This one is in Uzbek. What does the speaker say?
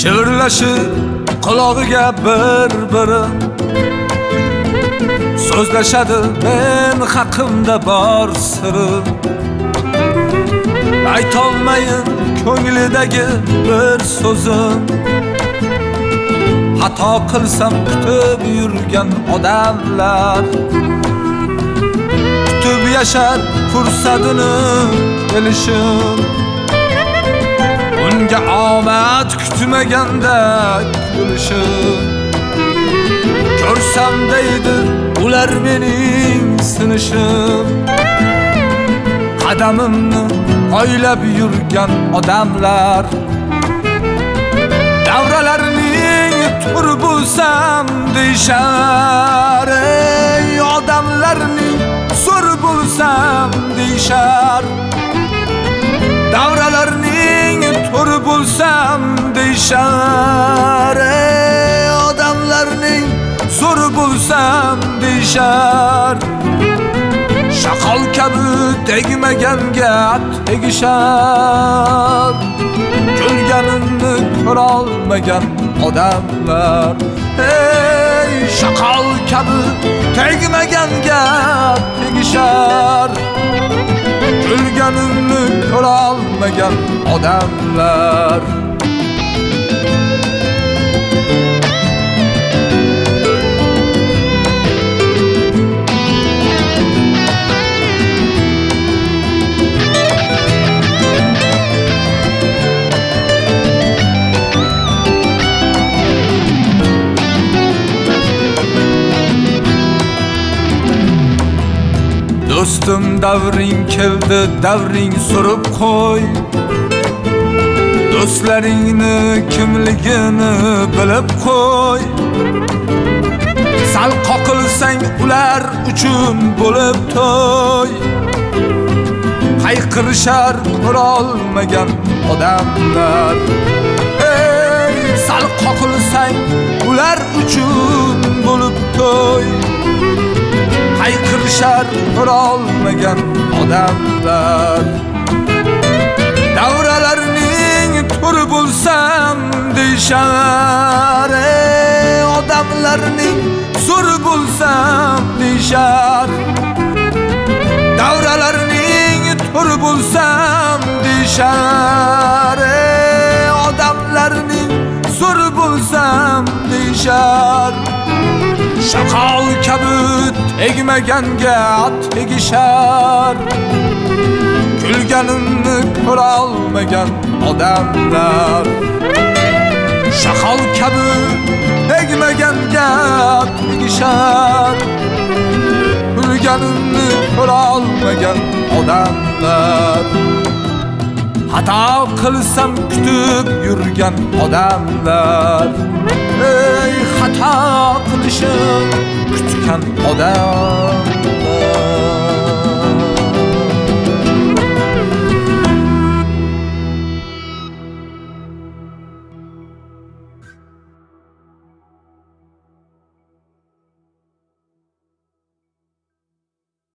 Shivirlashib qulog'iga bir-biri so'zlashadi men haqimda bor siri. Aytolmayin ko'nglidagi bir so'zim, xato qilsam kutib yurgan odamlar kutib yashar fursatini kelishim. Unga omad kutmaganda kulishim. Ko'rsam deydi ular mening sinishim. Qadamimni oylab yurgan odamlar davralarning tur bo'lsam deyshar. Ey odamlarning zo'r bo'lsam deyshar. Davralarning tur bo'lsam deyshar. Ey odamlarning zo'r bo'lsam deyshar. Shaqol kabi tegmaganga tegishar. Ko'rganimni ko'rolmagan odamlar. Ey shaqol kabi tegmaganga tegishar. Ko'rganimni ko'rolmagan odamlar. Do'stim davring keldi, davring so'rib qo'y. Do'stlaringni kimligini bilib qo'y. Sal qoqilsang ular uchun bo'lib to'y. Hayqirishar ko'rolmagan odamlar. Ey sal qoqilsang ular uchun bo'lib to'y. Hayqirishar ko'rolmagan odamlar. Davralarning tur bo'lsam deyshar. Ey odamlarning zo'r bo'lsam deyshar. Davralarning tur bo'lsam deyshar. Ey odamlarning zo'r bo'lsam deyshar. Shaqol kabi tegmaganga tegishar. Kulganimni ko'rolmagan odamlar. Shaqol kabi tegmaganga tegishar. Kulganimni ko'rolmagan odamlar. Xato qilsam kutib yurgan odamlar. Ey xato qilishim kutgan odam.